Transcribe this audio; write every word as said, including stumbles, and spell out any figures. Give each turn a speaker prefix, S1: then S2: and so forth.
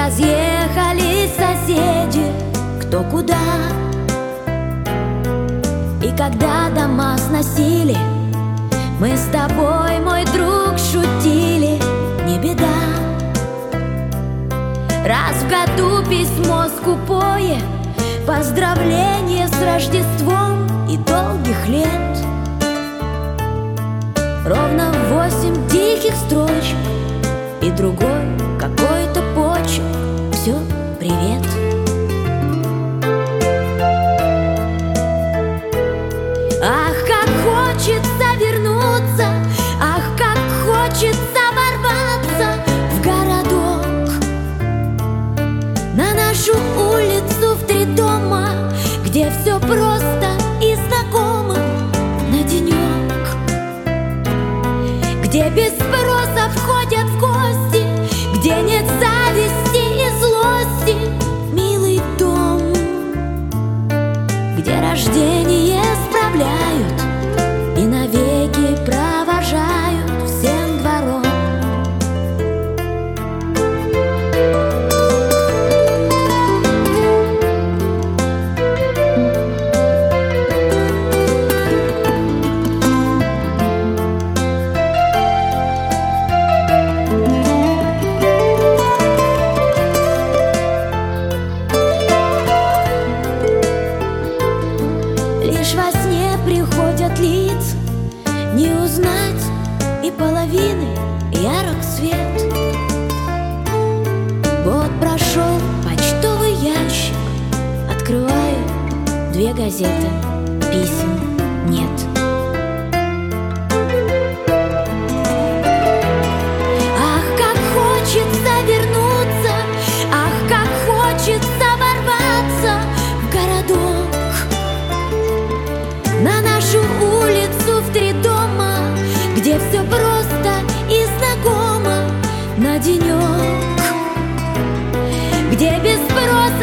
S1: разъехались соседи кто куда. И когда дома сносили, мы с тобой, мой друг, шутили, не беда. Раз в году письмо скупое, поздравление с Рождеством и долгих лет. Ровно восемь тихих строчек и другой какой-то почерк. Все, привет. Ах, как хочется вернуться, ах, как хочется ворваться в городок, на нашу улицу в три дома, где все просто и знакомо, на денек, где без спроса входят в гости, где нет зависти и злости, милый дом, где рождение справляют и навеки провожают всем двором. Лишь во сне приходят лица, не узнать и половины ярок свет. Год прошел, почтовый ящик открываю, две газеты, писем нет. Ах, как хочется вернуться, ах, как хочется ворваться в городок, на нашу улицу в три дома, где все просто и знакомо, на денек, где без спроса